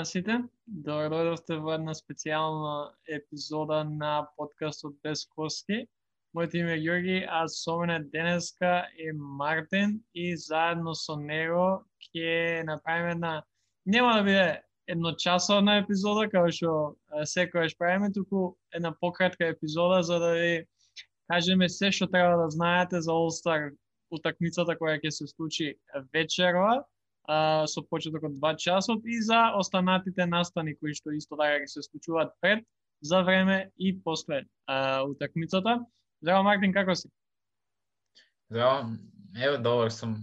на сите. Добро дојдовте во една специјална епизода на подкастот Без коски. Моето име е Ѓорги, а со мене денеска е Мартин и заедно со него ќе направиме една, нема да биде едночасовна епизода, како што секогаш правиме, туку една пократка епизода за да ви кажеме се што треба да знаете за All Star утакмицата која ќе се случи вечерва, со почеток од 2 часот и за останатите настани кои што исто така ќе се случуваат пред, за време и после утакмицата. Здраво Мартин, како си? Здраво, еве добар сум.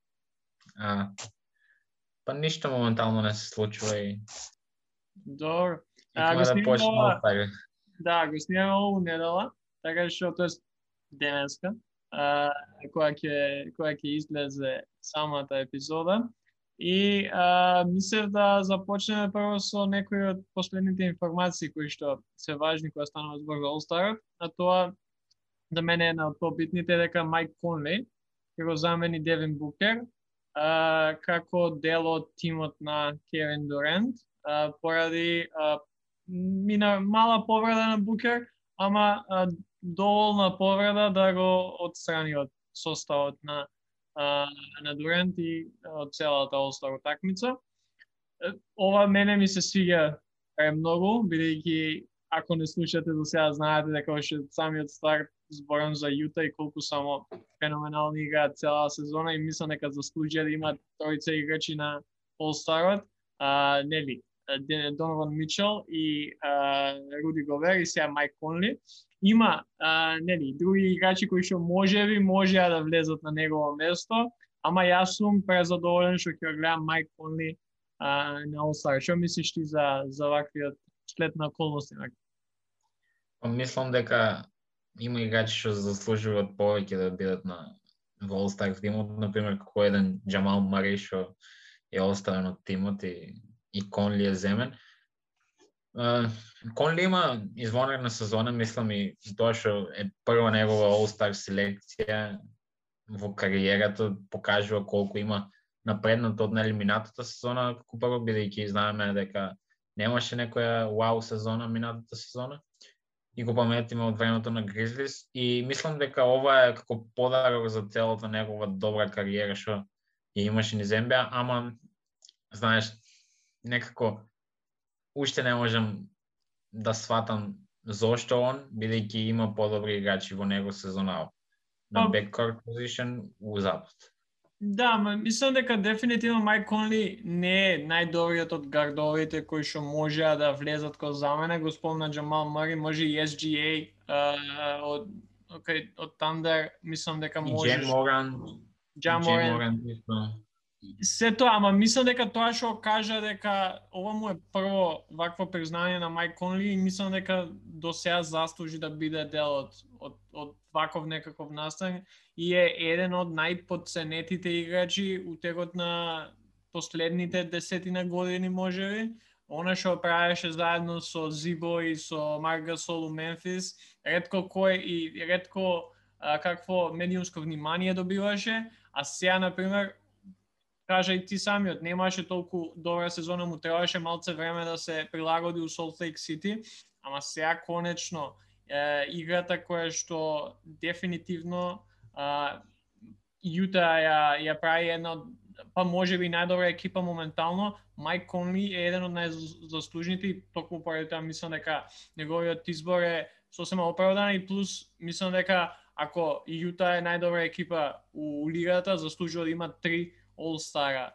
Па ништо моментално не се случува и Добро. Икаме да почнеме од сега. Да, го снимаме ову недела, така што тоест денеска, која ќе излезе самата епизода. И мислев да започнеме прво со некои од последните информации кои што се важни кога станува збор за All-Star, а тоа за мене е една од побитните дека Майк Конли ќе го замени Девин Букер како дел од тимот на Кевин Дурент поради мина мала повреда на Букер, ама доволна повреда да го отстрани од составот на Дурент и од целата All-Star утакмица. Ова мене ми се свиѓа премногу, бидејќи ако не слушате до сега знаете дека уште самиот старт зборам за Јута и колку само феноменални играат цела сезона и мислам дека заслужија да имаат тројца играчи на All-Старот, нели, Донован Мичел и Руди Гобер и сега Майк Конли. Има нели други играчи кои што можеа да влезат на негово место, ама јас сум презадоволен што ќе гледам Майк Конли на All-Star. Што мислиш ти за ваквиот след на околности? Мислам дека има играчи што заслужуваат повеќе да бидат во All-Star тимот, например како еден Джамал Мари што е оставен од тимот и Конли е земен. Конли има извонредна сезона, мислам и тоа што е прва негова All-Star селекција во кариерата, покажува колку има напреднато од елиминатата сезона, како прво, бидејќи знаеме дека немаше некоја вау сезона минатата сезона и го паметиме од времето на Гризлис и мислам дека ова е како подарок за целата негова добра кариера што ја имаше низ НБА, ама знаеш, некако уште не можам да сватам зошто он, бидејќи има подобри играчи во него сезона на backcourt position у Запад. Да, мислам дека дефинитивно Майк Конли не е најдобриот од гардовите кои што можеа да влезат како замена. Го спомна Джамал Мари, може и SGA од Thunder, мислам дека може. И Джен Моран. Се тоа, ама мислам дека тоа што кажа дека ова му е прво вакво признание на Майк Конли и мислам дека до сега заслужи да биде дел од ваков некаков настан и е еден од најподценетите играчи утекот на последните 10 години можеби. Она што правеше заедно со Зибо и со Марк Гасол у Мемфис, ретко какво медиумско внимание добиваше, а сега например кажа и ти самиот, немаше толку добра сезона, му требаше малце време да се прилагоди у Солт Лейк Сити, ама сега конечно играта која што дефинитивно Јута ја прави една па можеби најдобра екипа моментално. Майк Конли е еден од најзаслужните и токму поради тоа мислам дека неговиот избор е сосема оправдан и плюс мислам дека ако Јута е најдобра екипа у лигата, заслужува да има 3 All-Stara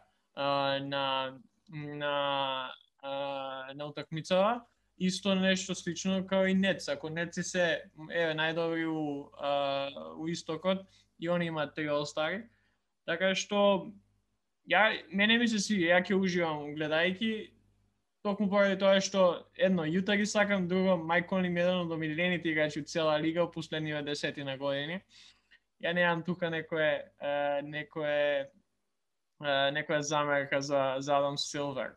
на утакмицава. Исто нешто слично како и Нетс. Ако Нетси се најдобри у истокот и они имаат 3 All-Staри. Така што мене ми се свиѓа, ја ќе уживам гледајќи токму поради тоа што едно Јута ги сакам, друго Майк Конли е еден од омилените играчи од цела лига во последниве 10 години. Ја немам тука некоја замерка за Адам Силвер.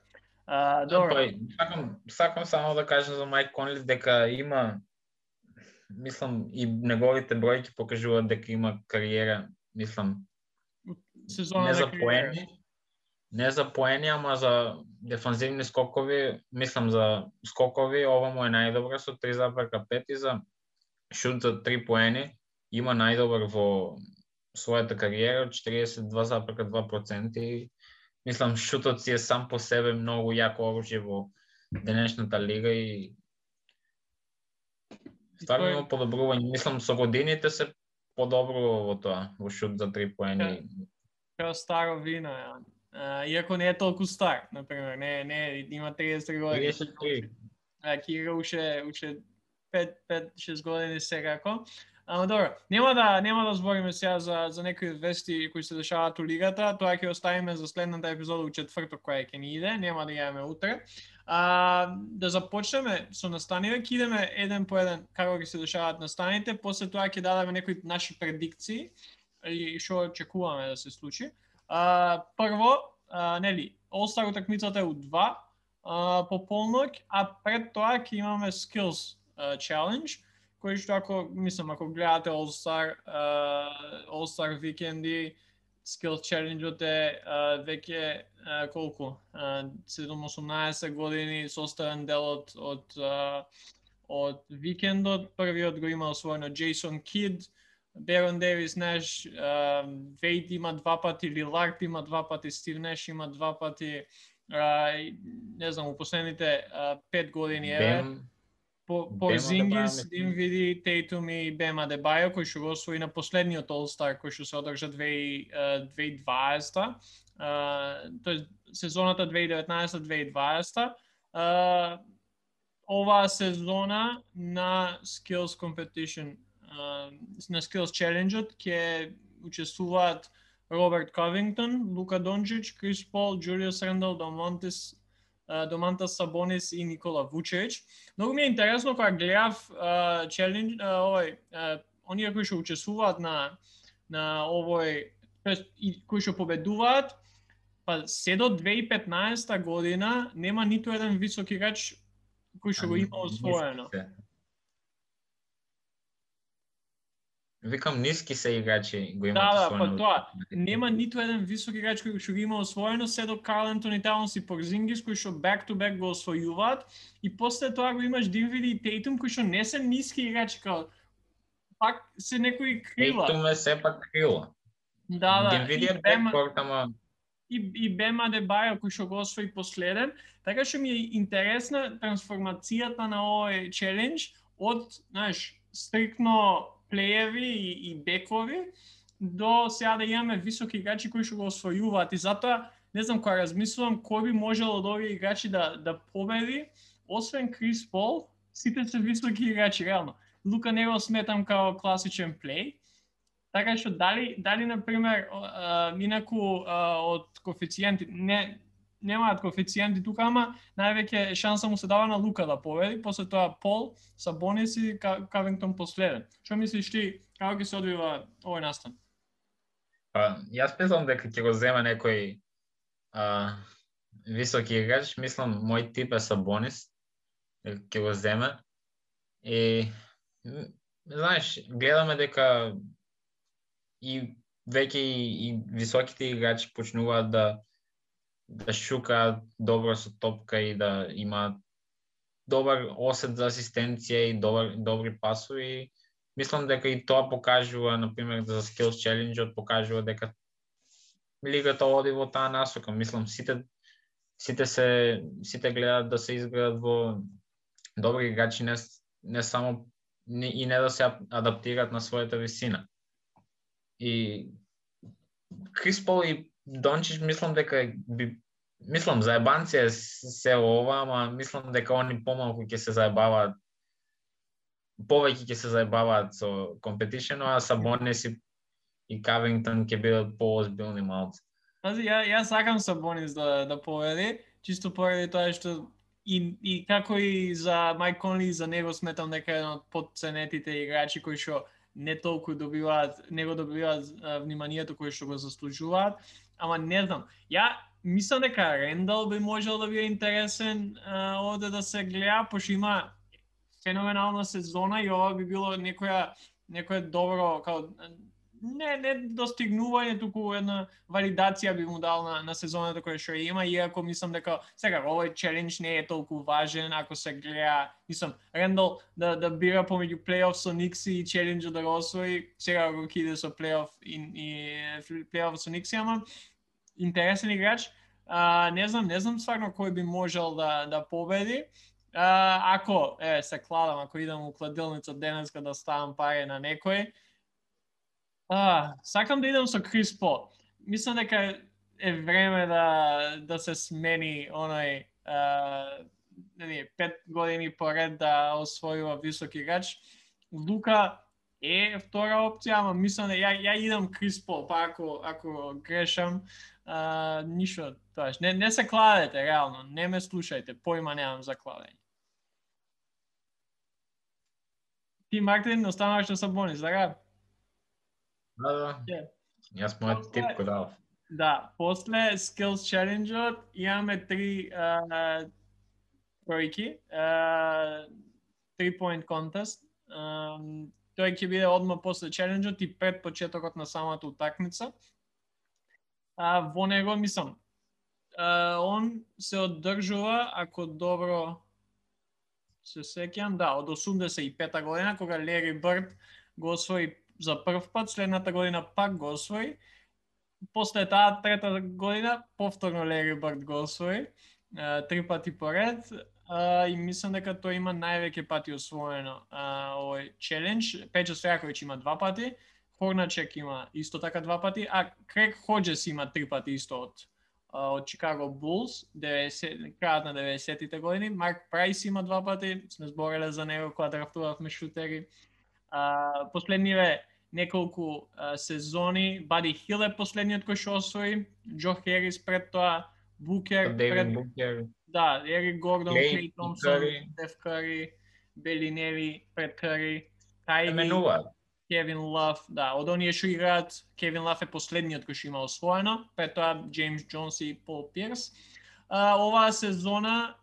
Сакам само да кажам за Майк Конли дека има, мислам, и неговите бројки покажуваат дека има кариера, мислам, сезона не за поени, не за поени, ама за дефанзивни скокови, мислам за скокови, ова му е најдобра со 3,5 и за шут за 3 поени има најдобар во својата кариера, 42,2% и мислам шутот си е сам по себе многу јако оружје во денешната лига и стварно има подобрување. Мислам со годините се подобрува во тоа, во шут за 3 поени. Као старо вино, ја. Иако не е толку стар, например, не има 30 години. 33. Кира уште 5-6 години секако. Ама добро, нема да збориме сега за некои вести кои се дешаваат у лигата, тоа ќе оставиме за следната епизода у четврток која ќе ни иде, нема да јавиме утре. Да започнеме со настаниве, ќе идеме еден по еден како ќе се дешаваат настаните, после тоа ќе дадеме некои наши предикции и што очекуваме да се случи. Прво, нели, All-Star утакмицата е у 2 по полноќ, а пред тоа ќе имаме Skills Challenge, кој што ако гледате All-Star викенди, Skills Challenge-от е веќе колку? 7-18 години составен дел од викендот. Првиот го има освоено Джейсон Кид, Берон Дейвис Неш, Вейд има 2 пати, Лилард има 2 пати, Стив Неш има 2 пати, не знам, у последните 5 години Порзингис, Динвиди, Тейтум и Бем Адебајо, кој што го освои на последниот All-Star, кој што се одржа 2020, тоест сезоната 2019-2020. Оваа сезона на Skills Competition, на Skills Challenge-от ќе учествуваат Роберт Ковингтон, Лука Дончич, Крис Пол, Джулиус Рендал, Домантас Сабонис и Никола Вучевич. Многу ми е интересно кога гледав челендж, оние кои што учествуваат на овој, кои што победуваат, па се до 2015 година нема ниту еден висок играч кој што го има освоено. Викам, ниски се играчи го имат освоено. Да, па тоа. Нема ниту еден висок играч кој што го има освоено, се до Карл Антони Таунс и Порзингис, кои што back-to-back го освојуваат, и после тоа го имаш Динвиди и Тейтум, кои што не се ниски играчи, као пак се некои крила. Тейтум е сепак крила. Да. Динвиди е беккорт, ама и Бем Адебајо кој што го освои последен, така што ми е интересна трансформацијата на овој челендж од, знаеш, стрикно плееви и бекови до сега да имаме високи играчи кои што го освојуваат, и затоа не знам, кога размислувам кој би можел од овие играчи да победи, освен Крис Пол, сите се високи играчи реално. Лука не го сметам као класичен плей. Така што дали на пример инаку од коефициенти немаат коефициенти тука, ама највеќе шанса му се дава на Лука да победи, после тоа Пол, Сабонис и Кавингтон последен. Што мислиш ти, како ќе се одвива овој настан? Јас мислам дека ќе го зема некој високи играч, мислам мој тип е Сабонис, ќе го земе. И знаеш, гледаме дека и веќе и високите играчи почнуваат да шукаат добро со топка и да имаат добар осет за асистенција и добри пасови. Мислам дека и тоа покажува, например, за Skills Challenge покажува дека лигата оди во таа насока. Мислам сите гледаат да се изградат во добри играчи, не само и не да се адаптираат на својата висина. И Крис Пол и Дончич мислам дека мислам заебанција се ова, ама мислам дека они помалку ќе се заебаваат, повеќе ќе се заебаваат со компетишн, а Сабонис и Кавингтон ќе бидат поозбилни малци. Јас сакам Сабонис да победи, чисто поради тоа што и како и за Майк Конли, за него сметам дека е еден од подценетите играчи кои што не толку добиваат вниманието кое што го заслужуваат, ама не знам. Ја мислам дека Рендал би можел да биде интересен овде да се гледа, пошто има феноменална сезона и ова би било некоја добро, као не достигнување, туку една валидација би му дал на сезоната која што има, иако мислам дека сега овој челендж не е толку важен ако се гледа, мислам, Рендал да бира помеѓу плейоф со Никси и челенџот да го освои, сега го киде со плейоф и плейоф со Никси, ама интересен играч. Не знам стварно кој би можел да победи. Ако се кладам, ако идам у кладилница денеска да ставам пари на некој, сакам да идам со Крис Пол. Мислам дека е време да се смени оној 5 години поред да освојува висок играч. Лука е втора опција, ама мислам да ја идам Крис Пол, па ако грешам, ништо, тоаш. Не се кладете, реално, не ме слушајте, поима немам за кладење. Ти, Мартин, останаваш на Сабонис, така? Да. Јас мојот тип кој дав. Да, после Skills Challenge-от имаме 3 тројки, 3-point contest. Тој ќе биде одма после Challenge-от и пред почетокот на самата утакмица. Во него, мислам, он се одржува, ако добро се сеќам, да, од 85-та година, кога Лери Бърд го освои за прв пат, следната година пак го освои. После таа трета година повторно Лери Бърд го освои 3 пати поред и мислам дека тој има највеќе пати освоено овој челендж. Пејчо Стојаковиќ има 2 пати, Хорначек има исто така 2 пати, а Крейг Ходжес има 3 пати исто од Чикаго Булс, крајот на 90-тите години. Марк Прайс има 2 пати, сме збореле за него кога драфтувавме шутери. Последниве неколку сезони, Бади Хил е последниот кој што освои, Џо Херис пред тоа, Букер пред... Букер. Да, Ерик Гордон, Клей Томпсон, Стеф Кари, Белиневи пред Кари, Кайли, Кевин Лав, да, од оние што играат, Кевин Лав е последниот кој што има освоено, пред тоа Джеймс Джонс и Пол Пирс. Оваа сезона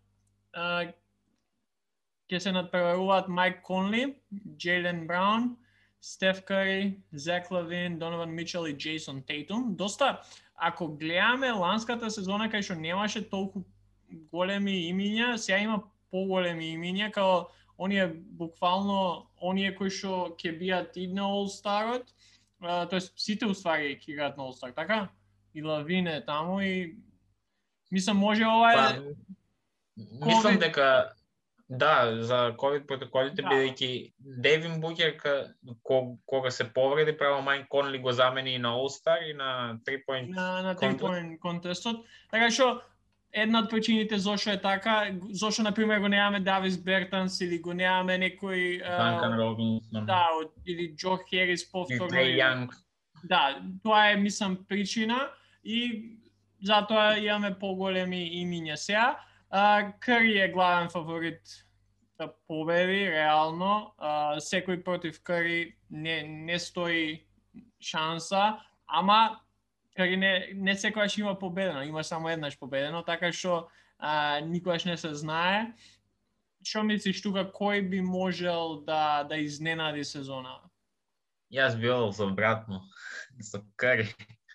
ќе се надпреваруваат Майк Конли, Джейлен Браун, Стеф Кари, Зак Лавин, Донован Мичел и Джейсон Тейтум. Доста, ако гледаме ланската сезона кај што немаше толку големи имиња, сега има поголеми имиња, као оние буквално оние кои што ќе биат и на All-Starот, тоест сите уствари ќе играат на All-Star, така? И Лавин е таму и мислам може ова мислам дека да, за COVID протоколите, бидејќи Девин Букер кога се повреди, право Майк Конли го замени и на All-Star и на 3-point на 3-point контестот. Така што една од причините зошто е така, зошто на пример го немаме Давис Бертанс или го немаме некој Данкан Робинсон. Да, или Џо Херис повторно. Трей Јанг. Да, тоа е мислам причина и затоа имаме поголеми имиња сега. Кари е главен фаворит да победи, реално. Секој против Кари не стои шанса, ама Кари не секојаш има победено, има само еднаш победено, така што никогаш не се знае. Што мислиш тука, кој би можел да изненади сезона? Јас би одел за брат му, за Кари.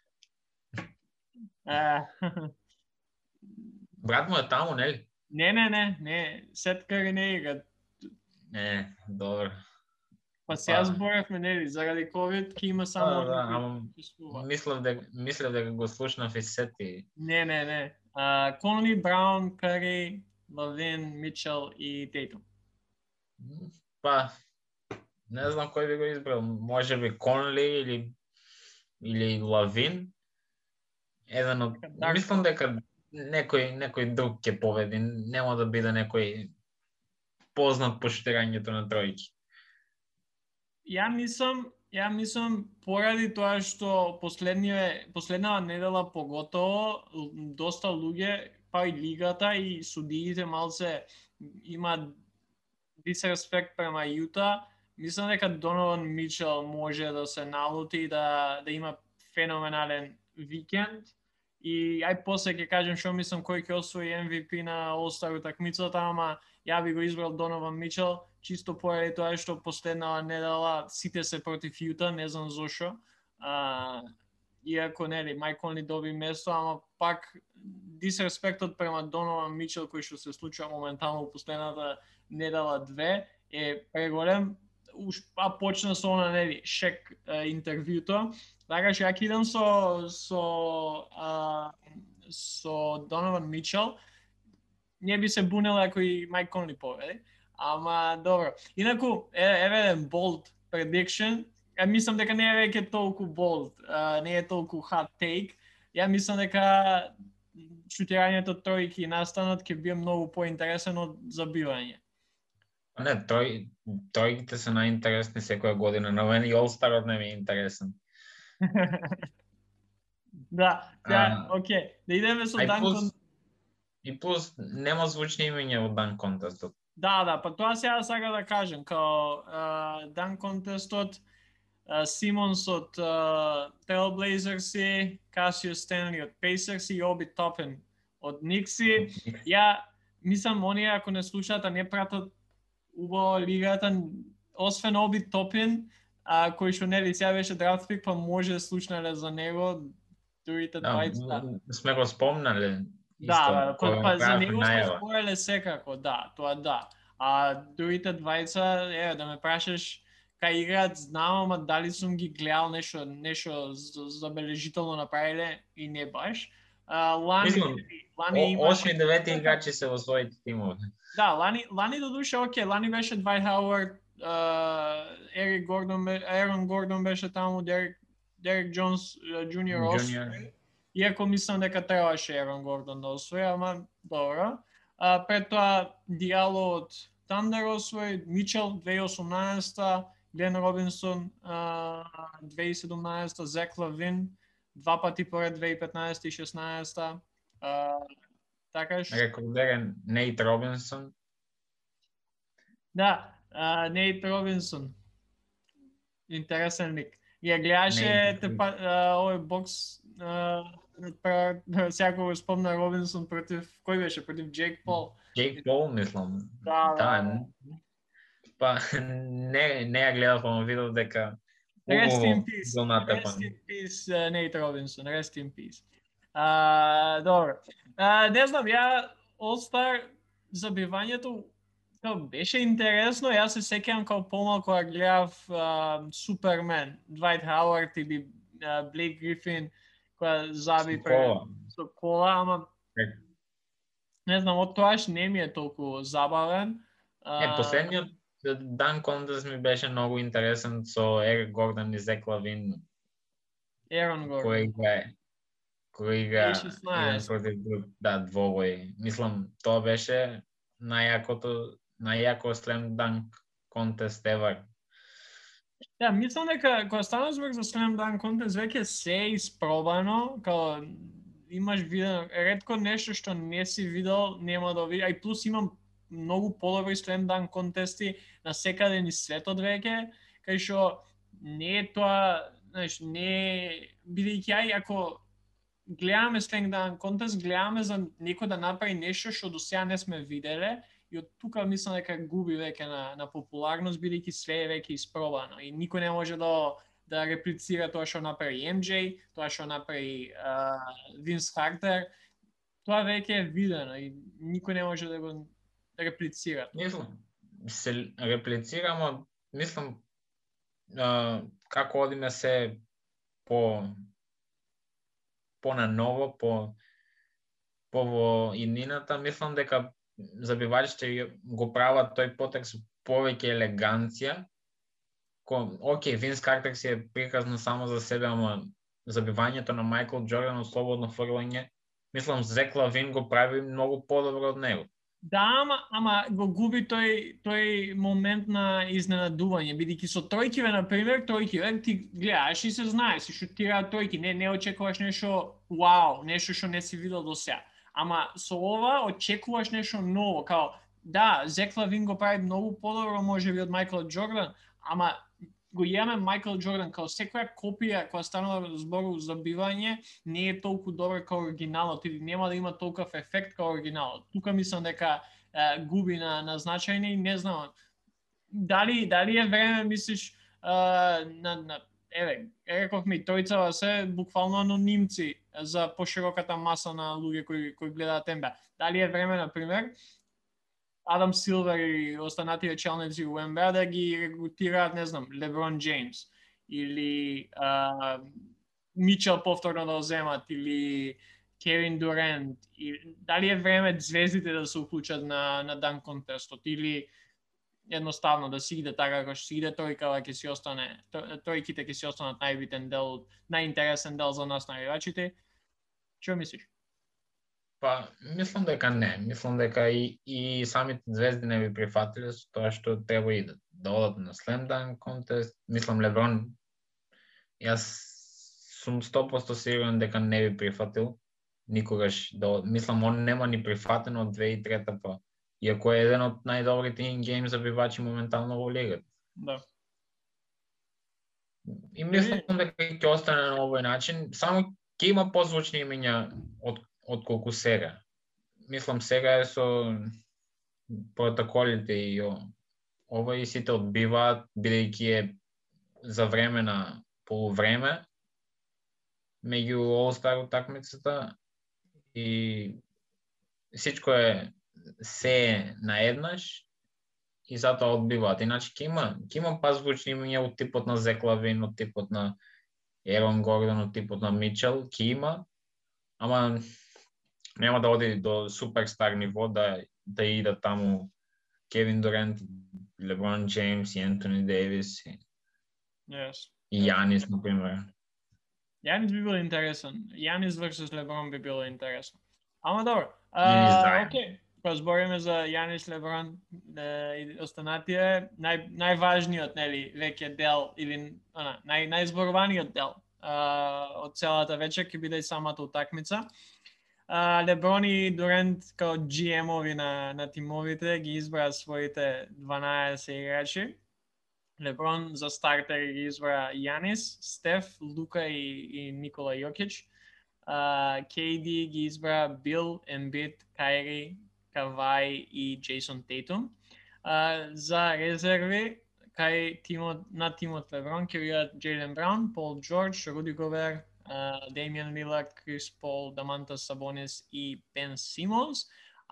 Брат му е таму, нели? Не. Сет Кари не игра. Не, добро. Па сега зборевме, нели, заради COVID ќе има само... Мислев дека го слушнав и сети. Не. Конли, Браун, Кари, Лавин, Мичел и Тейтум. Па, не знам кој би го избрал. Може би Конли или Лавин. Еден од... Мислам дека некој друг ќе победи. Нема да биде некој познат по шутирањето на тројки. Ја мислам поради тоа што последнава недела поготово доста луѓе, па и лигата и судиите малце има дисреспект према Јута. Мислам дека Донован Мичел може да се налути и да има феноменален викенд. И после ќе кажем што мислам кој ќе освои MVP на All-Star утакмицата, ама ја би го избрал Донован Мичел, чисто поради тоа што последнава недела сите се против Јута, не знам зошто. Иако нели Майк Конли доби место, ама пак дисреспектот према Донован Мичел кој што се случува моментално во последната недела 2 е преголем. А почна со она нели Шек интервјуто. Така што ја кидам со Донован Мичел. Не би се бунела ако и Майк Конли победи. Ама добро. Инаку еве еден bold prediction. Ја мислам дека не е веќе толку bold, не е толку hot take. Ја мислам дека шутирањето тројки настанот ќе биде многу поинтересен од забивање. Не, тројките се најинтересни секоја година, но мене и All-Starот не ми е интересен. Да, окей. Да идеме со Dunk. И плюс нема звучни имиња во Dunk Contest-от. Да, па тоа сега сакам да кажем, као Dunk Contest-от Симонс од Trailblazers, Cassius Stanley од Pacers и Obi Toppin од Knicks. Ја мислам, оние ако не слушаат, не пратат убаво лигата, освен Obi Toppin, кој што нели сега беше драфт пик, па може слушнале за него, другите двајца. Сме го спомнале. Да, па за него сме спореле секако, да, тоа да. А другите двајца, да ме прашаш кај играат, знам, ама дали сум ги гледал нешто забележително направиле и не баш. Лани 8-9 играчи се во своите тимови. Да, Лани додуше окей, Лани беше Двајт Хауард, Ерон Гордон беше таму, Дерек Джонс Джуниор освои. Иако мислам дека требаше Ерон Гордон да освои, ама добро. Пред тоа Диало од Тандер освои, Мичел 2018, Глен Робинсон 2017, Зек Лавин 2 пати поред 2015 и 16. Така што рекордерен Нейт Робинсон. Да, Нейт Робинсон. Интересен лик. Ја гледаше овој бокс сяко го спомна Робинсон против кој беше? Против Джейк Пол. Джейк Пол, мислам. Да. Па не ја гледав, ама видов дека Rest in peace, Nate Robinson, rest in peace. Добро. Не знам, ја All-Star забивањето беше интересно, јас се сеќавам као помалку кога гледав Супермен, Двајт Хауард или Блейк Грифин, која заби со кола, ама не знам, од тоаш не ми е толку забавен. Последниот Dunk Contest ми беше многу интересен со Ерик Гордон и Зек Лавин. Ерон Гордон. Кој игра еден против друг, двобој. Мислам, тоа беше најјако Slam Dunk Contest ever. Да, мислам дека кога станува збор за Slam Dunk Contest веќе се испробано, као имаш видено ретко нешто што не си видел, нема да види, а и плюс имам многу подобри Slam Dunk контести на секаде низ светот веќе, кај што не е тоа, знаеш, не бидејќи ако гледаме Slam Dunk контест, гледаме за некој да направи нешто што до сега не сме виделе и од тука мислам дека губи веќе на популарност бидејќи све е веќе испробано и никој не може да реплицира тоа што направи MJ, тоа што направи Винс Картер. Тоа веќе е видено и никој не може да го реплицира. Мислам, се реплицирamo, мислам, како одиме се по на ново, по во иднината, мислам дека забивачите го прават тој потек со повеќе елеганција. Океј, Винс Картер си е приказно само за себе, ама забивањето на Майкл Джордан од слободно фрлање, мислам Зек Лавин го прави многу подобро од него. Да, ама го губи тој момент на изненадување, бидејќи со тројкиве, например, ти гледаш и се знаеш, си шутираат тројки, не очекуваш нешто вау, нешто што не си видел до сега. Ама со ова очекуваш нешто ново, као да, Зек Лавин го прави многу подобро можеби од Майкл Джордан, ама го имаме Майкл Джордан, као секоја копија која станува збору за забивање, не е толку добра као оригиналот или нема да има толков ефект као оригиналот. Тука мислам дека губи на значајни и не знам дали е време, мислиш, рековме, тројцава се буквално анонимци за пошироката маса на луѓе кои гледаат НБА. Дали е време, на пример, Адам Силвер и останатите челници у НБА да ги регрутираат, не знам, Леброн Джеймс или Мичел повторно да земат или Кевин Дурент, и дали е време звездите да се уклучат на дан контестот или едноставно да си иде така како што си иде тројкава ќе си остане, тројките ќе си останат најбитен дел, најинтересен дел за нас навивачите. Што мислиш? Па, мислам дека не. Мислам дека и самите звезди не би прифатиле тоа што треба и да одат на Slam Dunk Contest. Мислам Леброн, јас сум 100% сигурен дека не би прифатил никогаш. Мислам, он нема ни прифатено од 2003 па. Иако е еден од најдобрите in-game забивачи моментално во лигата. Да. И мислам дека ќе остане на овој начин, само ќе има позвучни имиња од колку сега. Мислам, сега е со протоколите и ова и сите одбиваат, бидејќи е за време на полувреме меѓу All-Star утакмицата и всичко е се наеднаш и затоа одбиваат. Иначе ќе има позвучни имиња од типот на Зек Лавин, од типот на Ерон Гордон, од типот на Мичел, ќе има, ама нема да оди до суперстар ниво да иде таму Кевин Дурент, Леброн Джеймс и Ентони Дейвис и Јанис, например. Јанис би бил интересен. Јанис versus Леброн би било интересно. Ама добро. Окей. Кога збориме за Јанис, Леброн и останатие, најважниот, нели, веќе дел или најзборуваниот дел од целата вечер ќе биде самата утакмица. Леброн и Дурент као GM-ови на тимовите ги избра своите 12 играчи. Леброн за стартер ги избра Јанис, Стеф, Лука и Никола Јокич. KD ги избра Бил, Ембит, Кайри, Кавај и Джейсон Тейтум. За резерви кај тимот Леброн ќе бидат Джейлен Браун, Пол Джордж, Руди Гобер, Демијан Лилард, Крис Пол, Дамантас Сабонис и Бен Симонс,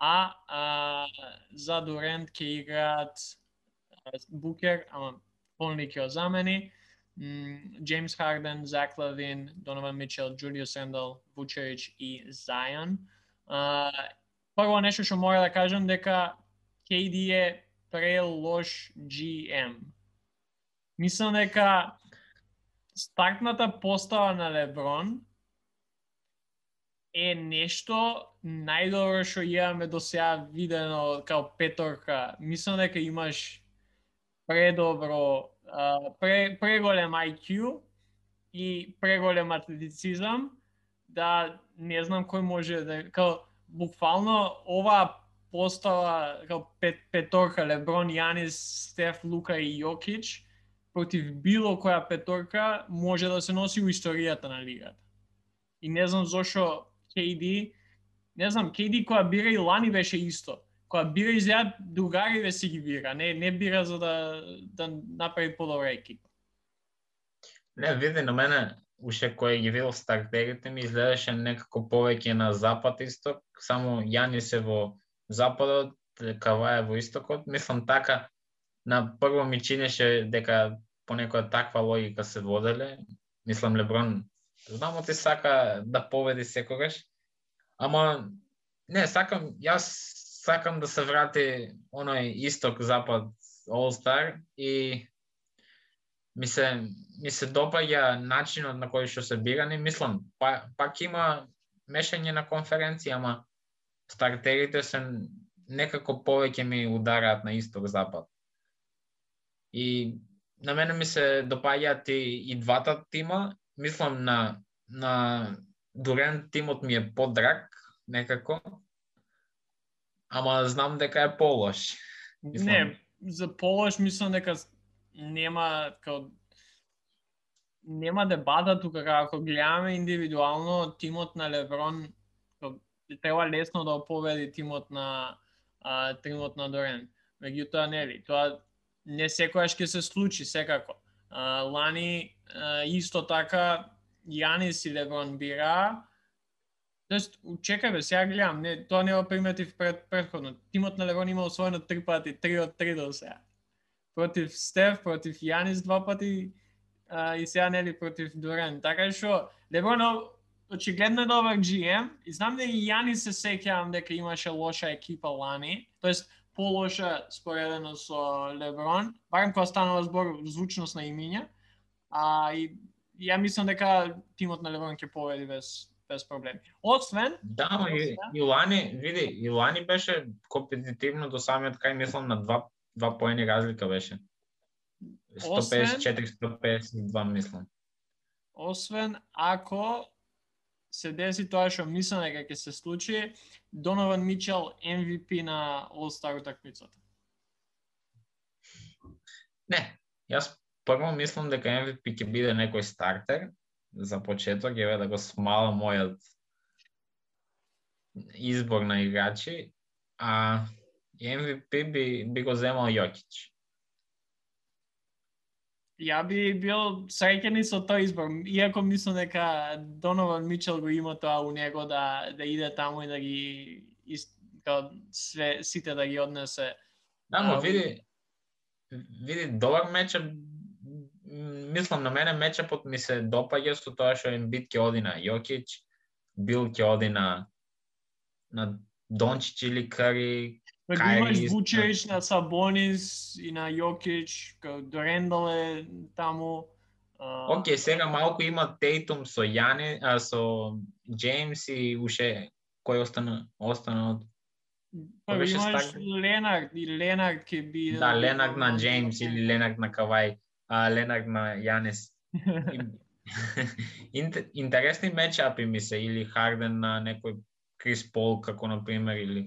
за Дурент ќе играат Букер, ама Конли ќе замени, Джеймс Харден, Зак Лавин, Донован Мичел, Джулиус Рендал, Вучевич и Зајан. Прво нешто што мора да кажам дека KD е прелош GM. Мислам дека стартната постава на Леброн е нешто најдобро што имаме до сега видено као петорка. Мислам дека имаш преголем IQ и преголем атлетицизам, да не знам кој може да као буквално оваа постава као петорка Леброн, Јанис, Стеф, Лука и Јокич против било која петорка може да се носи у историјата на лигата. И не знам зошто KD, KD која бира и лани беше исто. Која бира изјад другариве си ги бира, не бира за да направи подобра екипа. Не, види, на мене уште кој ги видел стартерите ми изгледаше некако повеќе на запад-исток, само Јанис е во западот, Кавај е во истокот. Мислам така, на прво ми чинеше дека по некоја таква логика се воделе. Мислам Леброн, знамо ти сака да победи секогаш, ама не, јас сакам да се врати оној исток-запад All-Star и ми се допаѓа начинот на кој што се бирани. Мислам, пак има мешање на конференција, ама стартерите се некако повеќе ми удараат на исток-запад. И на мене ми се допаѓаат и двата тима. Мислам на Дурент тимот ми е подраг некако, ама знам дека е полош. Не, за полош мислам дека нема дебата тука, ако гледаме индивидуално тимот на Леброн треба лесно да победи тимот на Дурент. Меѓутоа нели, тоа не секогаш ќе се случи секако. Лани исто така Јанис и Леброн бира. Тоест, чекај бе, сега гледам, тоа не го приметив предходно. Тимот на Леброн има освоено 3 пати, 3 од 3 до сега. Против Стеф, против Јанис 2 пати и сега нели против Дурен. Така што Леброн очигледно е добар GM и знам дека и Јанис се сеќавам дека имаше лоша екипа лани, тоест полоша споредено со Леброн, барем кога станува збор звучност на имиња, и ја мислам дека тимот на Леброн ќе победи без проблеми. Освен Да, и Лани беше компетитивно до самиот крај, мислам на 2 поени разлика беше. 154-152 мислам. Освен ако се деси тоа што мислам дека ќе се случи, Донован Мичел MVP на All-Star утакмицата. Не, јас прво мислам дека MVP ќе биде некој стартер за почеток, еве да го смала мојот избор на играчи, а MVP би го земал Јокич. Ја би бил среќен и со тој избор, иако мислам дека Донован Мичел го има тоа у него да иде таму и да ги сите да ги однесе. Да, но види добар мечап. Мислам, на мене мечапот ми се допаѓа со тоа што Ембит ќе оди на Јокич, Бил ќе оди на Дончич или Кари. Имаш Вучевич на Сабонис и на Јокич, Дорендал е таму. Океј, сега малку има Тейтум со Јани, со Джеймс и уште кој остана од имаш Ленард ќе биде. Да, Ленард на Джеймс или Ленард на Кавај, Ленард на Јанис. Интересни мечапи ми се, или Харден на некој Крис Пол, како на пример, или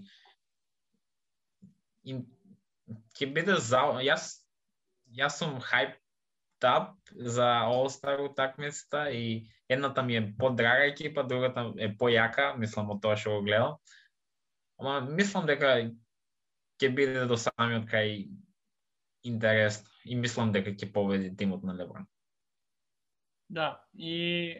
ќе биде јас сум хайп тап за All-Star утакмицата и едната ми е подрага екипа, другата е појака, мислам од тоа што го гледам. Ама мислам дека ќе биде до самиот крај интересно и мислам дека ќе победи тимот на Леброн. Да, и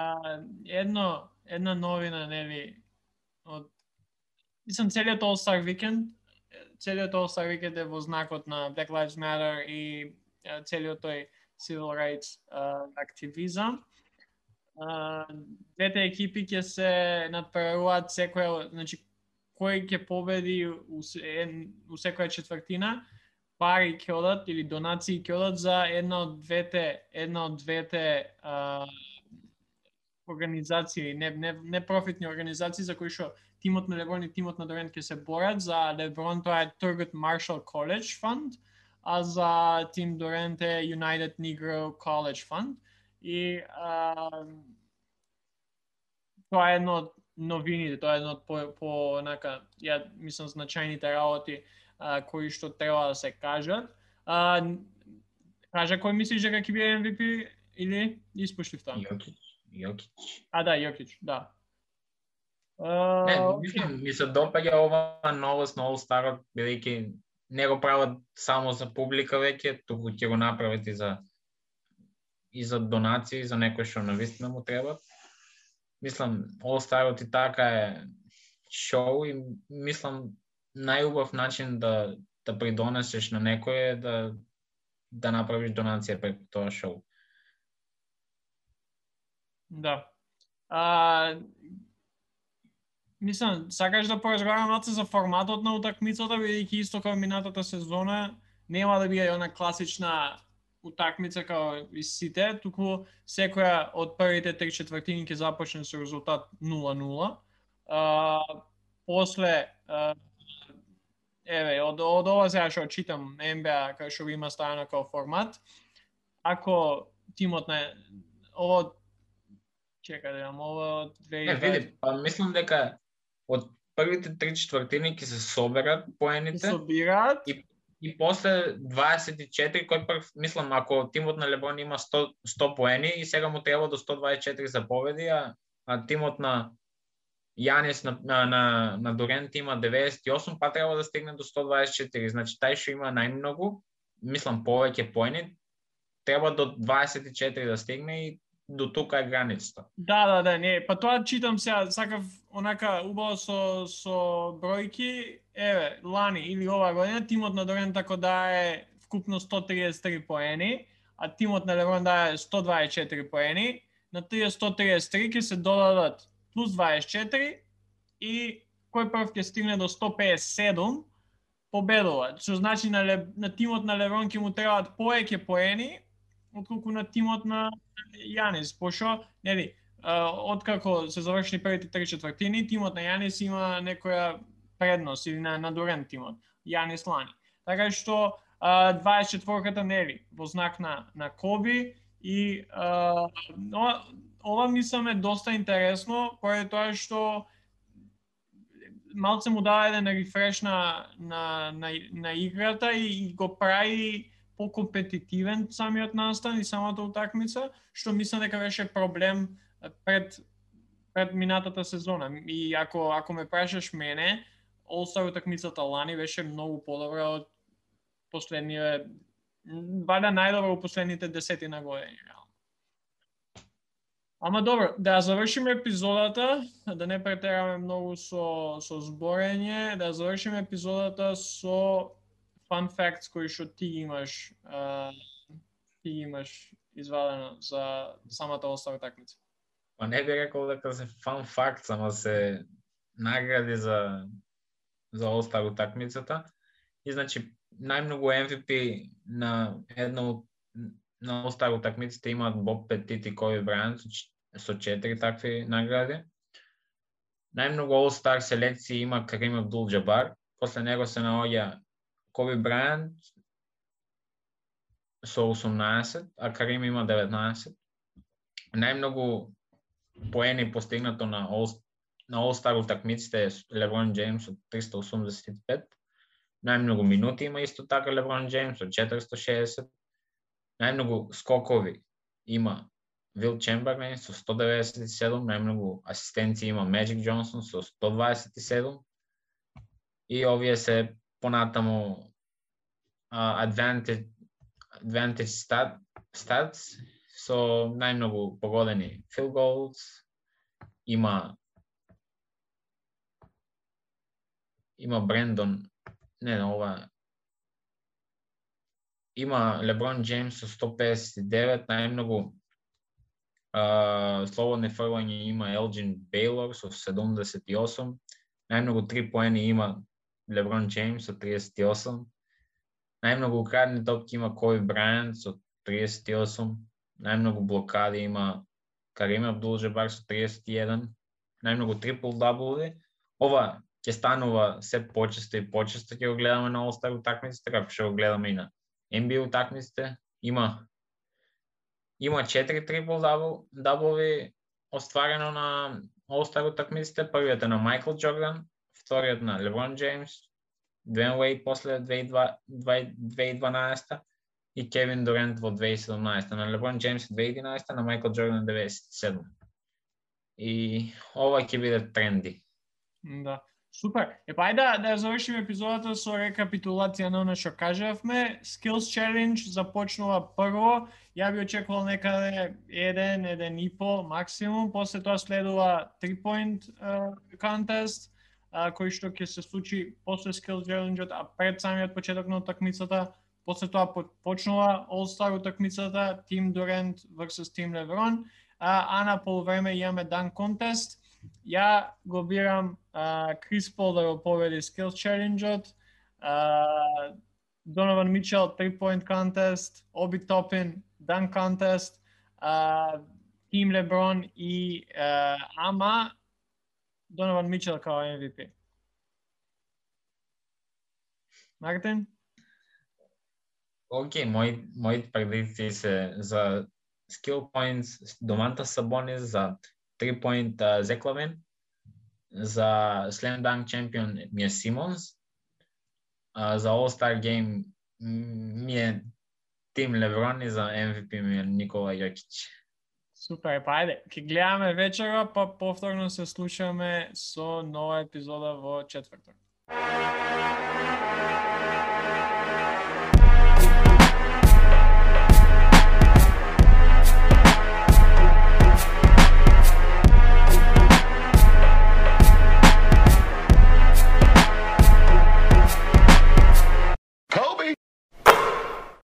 една новина, нели, мислам целиот All-Star викенд е во знакот на Black Lives Matter и целиот тој civil rights активизам. Двете екипи ќе се надпреваруваат секоја, значи кој ќе победи у секоја четвртина, пари ќе одат или донации ќе одат за една од двете организации, непрофитни организации за кои што тимот на Леброн и тимот на Дурен ќе се борат. За Леброн тоа е Thurgood Marshall College Fund, а за тим Дурен е United Negro College Fund. И тоа е едно од новините, тоа е едно од по ја мислам значајните работи кои што треба да се кажат. Кажа кој мислиш дека ќе биде MVP или испуштив тоа? Јокич. Да, Јокич, да. Ми се допаѓа ова новост на All-Star, бидејќи не го прават само за публика веќе, туку ќе го направат и за донации, за некој што навистина му треба. Мислам, All-Star и така е шоу и мислам најубав начин да придонесеш на некој е да направиш донација преку тоа шоу. Да. Мислам, сакаш да поразговараме за форматот на утакмицата, бидејќи исто како минатата сезона нема да биде она класична утакмица како и сите, туку секоја од првите 3 четвртини ќе започне со резултат 0-0. После од ова сега што читам NBA кај што има ставено како формат, ако тимот на ово чекај да имам ово 2020. Мислам дека од првите 3 четвртини ќе се соберат поените и после 24 кој прв, мислам, ако тимот на Леброн има 100 поени и сега му треба до 124 за победи, а тимот на Јанис на Дурент има 98, па треба да стигне до 124. Значи тај што има најмногу, мислам повеќе поени, треба до 24 да стигне и до тука е границата. Да, не, па тоа читам сега, сакав онака убаво со бројки, еве, лани или ова година тимот на Дорент тако дае вкупно 133 поени, а тимот на Леброн дае 124 поени, на тие 133 ќе се додадат плюс 24 и кој прв ќе стигне до 157 победува. Што значи на тимот на Леброн ќе му требаат повеќе поени отколку на тимот на Јанис, пошто нели откако се завршени првите 3 четвртини, тимот на Јанис има некоја предност или на Дорент тимот, Јанис лани. Така што 24-ката нели во знак на Коби и ова мислам е доста интересно, поради тоа што малце му дава еден рефреш на играта и го прави по-компетитивен самиот настан и самата утакмица, што мислам дека беше проблем пред минатата сезона. И ако ме прашаш мене, All-Star утакмицата лани беше многу подобра од последниве, ваljda најдобро во последните 10 години. Ама добро, да завршиме епизодата, да не претераме многу со зборење, да завршиме епизодата со fun facts кои што ти имаш извадено за самата All-Star утакмица. Па не би рекол дека се fun facts, ама се награди за All-Star утакмицата. И значи најмногу MVP на All-Star утакмиците имаат Боб Петит и Коби Брајант со 4 такви награди. Најмногу All-Star селекции има Карим Абдул-Џабар, после него се наоѓа Коби Брајант со 18, а Карим има 19. Најмногу поени постигнато на All-Star утакмиците е Леброн Џејмс од 385. Најмногу минути има исто така Леброн Џејмс од 460. Најмногу скокови има Вил Чемберлен со 197, најмногу асистенции има Меджик Џонсон со 127. И овие се понатаму advantage stats со најмногу погодени field goals. Има Брендон, има Леброн Џејмс со 159, најмногу слободни фрлања има Елджин Бейлор со 78, најмногу 3 поени има Леброн Џејмс со 38, најмногу украдени топки има Коби Брајант со 38, најмногу блокади има Карим Абдул-Џабар со 31, најмногу трипл-даблови. Ова ќе станува се почесто и почесто ќе го гледаме на All-Star утакмиците, како што го гледаме и на NBA утакмиците. Има 4 трипл-даблови остварено на All-Star утакмиците. Првиот е на Майкл Џордан, вториот на Леброн Џејмс, Двен Уейд после 2012 и Кевин Дурент во 2017. На Леброн Џејмс 2011, на Майкл Џордан 97. И ова ќе биде тренди. Да. Супер. Ајде да завршиме епизодата со рекапитулација на она што кажавме. Skills Challenge започнува прво. Ја би очекувал некаде 1,5 максимум. После тоа следува 3-point contest, кој што ќе се случи после Skills Challenge-от, а пред самиот почеток на утакмицата. После тоа почнува All-Star утакмицата, Тим Дурент versus Тим Леброн. А на полувреме имаме Dunk Contest. Ја го бирам Крис Пол да го победи Skills Challenge-от, Донован Мичел 3-point contest, Оби Топин Dunk Contest, Тим Леброн и ама Донован Мичел као MVP. Мартин? Океј, моите предикции се за skill points Домантас Сабонис, за 3-point Зек Лавин, за Slam Dunk Champion ми е Симонс, за All-Star Game ми е Тим Леброн и за MVP ми е Никола Јокич. Супер, па ајде, ќе гледаме вечера, па повторно се слушаме со нова епизода во четврток.